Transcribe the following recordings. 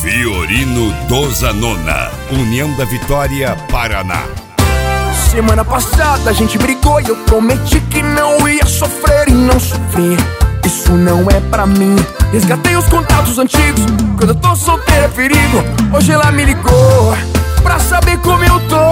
Fiorino do Zanona, União da Vitória, Paraná. Semana passada a gente brigou e eu prometi que não ia sofrer e não sofri. Isso não é pra mim. Resgatei os contatos antigos. Quando eu tô solteiro é perigo. Hoje ela me ligou pra saber como eu tô.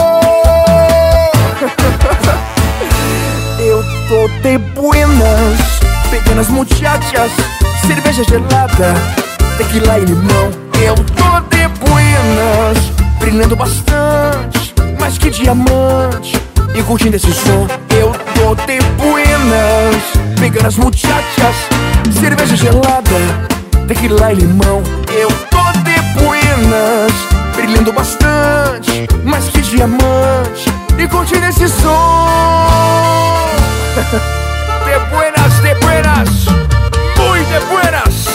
Eu tô de buenas, pegando as muchachas, cerveja gelada, tequila e limão. Eu tô de buenas, brilhando bastante, mais que diamante, e curtindo esse som. Eu tô de buenas, pegando as muchachas, cerveja gelada, tequila e limão. Eu tô de buenas, brilhando bastante, mais que diamante, e curtindo esse som. De buenas, muy de buenas.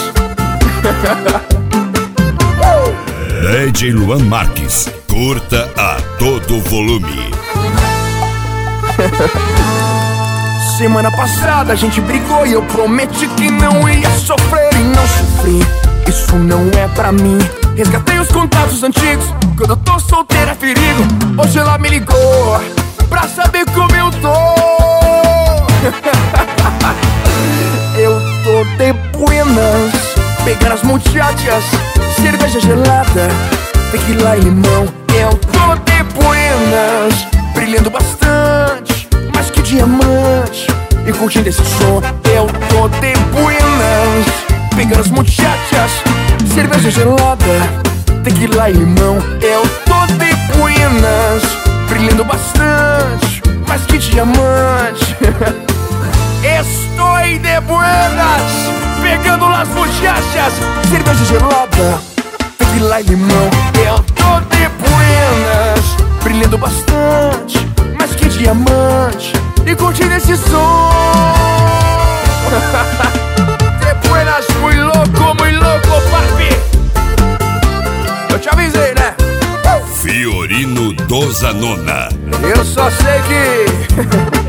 DJ Luan Marques, curta a todo volume. Semana passada a gente brigou e eu prometi que não ia sofrer e não sofri. Isso não é pra mim. Resgatei os contatos antigos. Quando eu tô solteiro é perigo. Hoje ela me ligou pra saber como eu tô. Eu tô de buenas, pegando as muchachas, cerveja gelada, tequila e limão. Eu tô de buenas, brilhando bastante, mais que diamante, e curtindo esse som. Eu tô de buenas, pegando as muchachas, cerveja gelada, tequila e limão. Eu tô de buenas, brilhando bastante, mais que diamante. Estou de buenas, pegando las muchachas, cerveja gelada, tequila e limão. Eu tô de buenas, brilhando bastante, mais que diamante, e curtindo esse som. De buenas, muy louco, papi. Eu te avisei, né? Fiorino do Zanona. Eu só sei que